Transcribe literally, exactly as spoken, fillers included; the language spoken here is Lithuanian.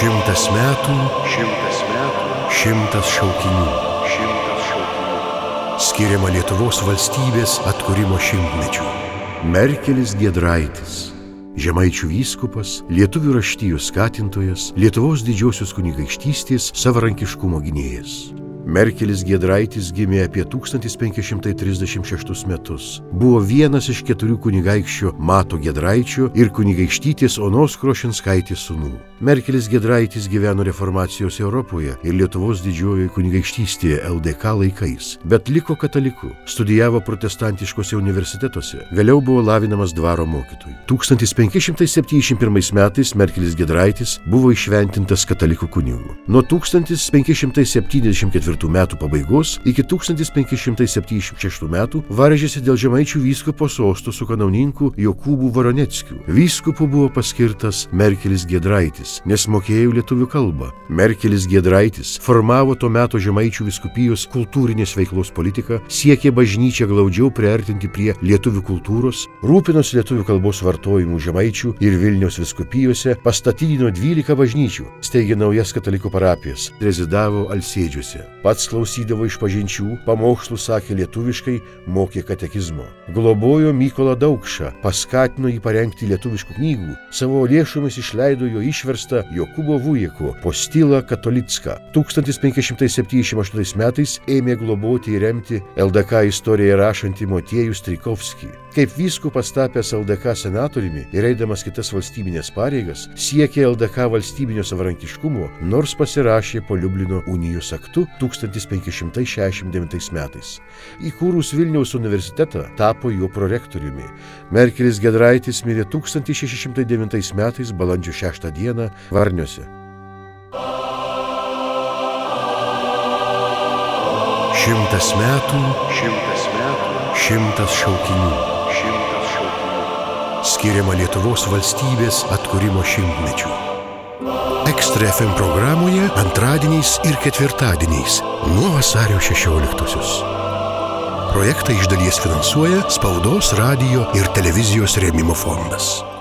Šimtas metų, šimtas metų, šimtas šaukinių, šimtas šaukinių. Skiriama Lietuvos valstybės atkūrimo šimtmečių. Merkelis Giedraitis, Žemaičių vyskupas, lietuvių raštijų skatintojas, Lietuvos didžiosios kunigaikštystės savarankiškumo gynėjas. Merkelis Giedraitis gimė apie tūkstantis penki šimtai trisdešimt šeštus metus. Buvo vienas iš keturių kunigaikščio Mato Giedraičio ir kunigaikštytės Onos Krošinskaitės sūnų. Merkelis Giedraitis gyveno reformacijos Europoje ir Lietuvos didžiojoje kunigaikštystėje L D K laikais, bet liko kataliku, studijavo protestantiškose universitetuose, vėliau buvo lavinamas dvaro mokytojų. tūkstantis penki šimtai septyniasdešimt pirmais metais Merkelis Giedraitis buvo įšventintas katalikų kunigu. Nuo tūkstantis penki šimtai septyniasdešimt ketvirtų metų pabaigos iki tūkstantis penki šimtai septyniasdešimt šeštų metų varžėsi dėl Žemaičių vyskupo sosto su kanauninku Jokūbu Voroneckiu. Vyskupu buvo paskirtas Merkelis Giedraitis, nes mokėjo lietuvių kalbą. Merkelis Giedraitis formavo to meto Žemaičių vyskupijos kultūrinės veiklos politiką, siekė bažnyčią glaudžiau priartinti prie lietuvių kultūros, rūpinosi lietuvių kalbos vartojimu Žemaičių ir Vilniaus vyskupijose, pastatydino dvylika bažnyčių, steigė naujas katalikų parapijas, rezidavo Alsėdžiuose. Pats klausydavo išpažinčių, pamokslų sakė lietuviškai, mokė katekizmo. Globojo Mykolą Daukšą, paskatino jį parengti lietuviškų knygų, savo lėšomis išleido jo išverstą Jokūbo Vujeko Postila Katolicka. tūkstantis penki šimtai septyniasdešimt aštuntais metais ėmė globoti ir remti L D K istoriją rašantį Motiejų Strijkovskį. Kaip vyskupas tapęs L D K senatoriumi ir eidamas kitas valstybinės pareigas, siekė L D K valstybinio savarankiškumo, nors pasirašė po Liublino unijos aktu tūkstantis penki šimtai šešiasdešimt devintais metais. Įkūrus Vilniaus universitetą tapo jo prorektoriumi. Merkelis Giedraitis mirė tūkstantis šeši šimtai devintais metais balandžio šeštą dieną Varniuose. Šimtas metų, šimtas metų, šimtas šaukinių, šimtas šaukinių. Skiriama Lietuvos valstybės atkūrimo šimtmečių. Ekstra F M programoje antradieniais ir ketvirtadieniais nuo vasario šešioliktosios. Projektą iš dalies finansuoja Spaudos, radijo ir televizijos rėmimo fondas.